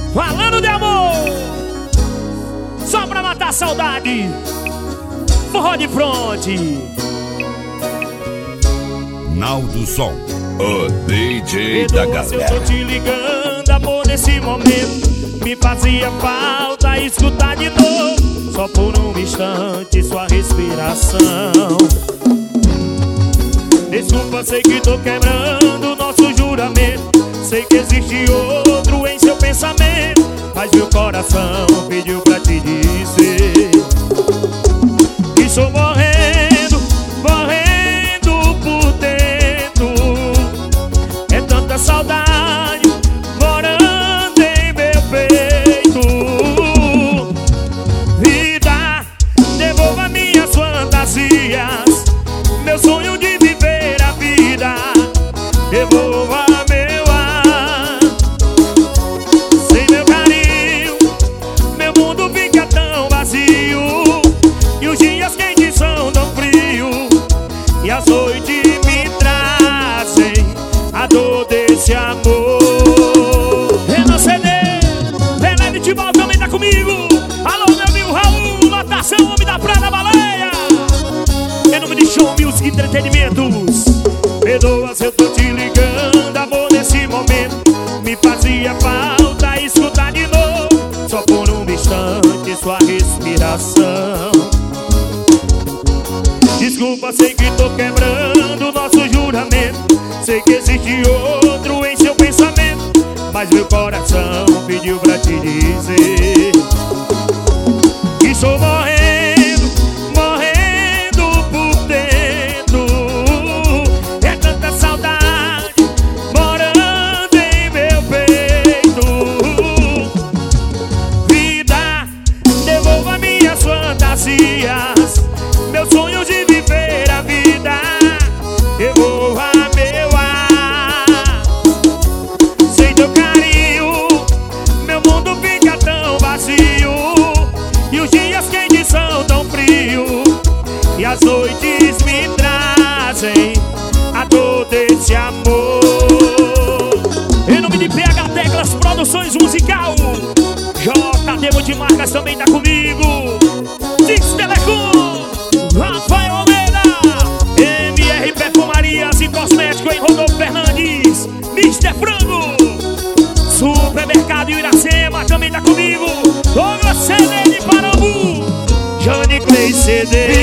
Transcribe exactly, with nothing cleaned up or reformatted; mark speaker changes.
Speaker 1: Falando de amor, só pra matar a saudade. Forró de fronte.
Speaker 2: Naldo Som, o D J da
Speaker 1: Perdoa se eu
Speaker 2: galera.
Speaker 1: tô te ligando, amor, nesse momento. Me fazia falta escutar de novo, só por um instante, sua respiração. Desculpa, sei que tô quebrando nosso juramento. Sei que existe outro em seu pensamento, mas meu coração pediu pra te dizer que estou morrendo, morrendo por dentro. É tanta saudade morando em meu peito. Vida, devolva minhas fantasias, meu sonho de viver a vida. Devolva meu ar. Sem meu carinho, meu mundo fica tão vazio, e os dias quentes são tão frios, e as noites me trazem a dor desse amor. Renan C D, Pelé de Tibau também tá comigo. Alô, meu amigo Raul, lotação, homem da praia da baleia. Em nome de Show Music Entretenimentos. Perdoa se eu tô te ligando, amor, nesse momento. Me fazia falta escutar de novo, só por um instante, sua respiração. Desculpa, sei que tô quebrando nosso juramento. Sei que existe outro em seu pensamento, mas meu coração pediu pra te dizer que estou morrendo, morrendo por dentro. É tanta saudade morando em meu peito. Vida, devolva minhas fantasias, meu sonho de viver a vida. Devolva meu ar. Sem teu carinho, meu mundo fica tão vazio, e os dias quentes são tão frios, e as noites me trazem a dor desse amor. Em nome de P H Teclas Produções Musical, J Demo de Marcas também tá comigo. Dix Telecom, Rafael Almeida, M R Perfumarias e Cosmético em Rodolfo Fernandes, mister Frango, Supermercado Iracema também tá comigo. Douglas C D de Parambu, Johnny Clay C D.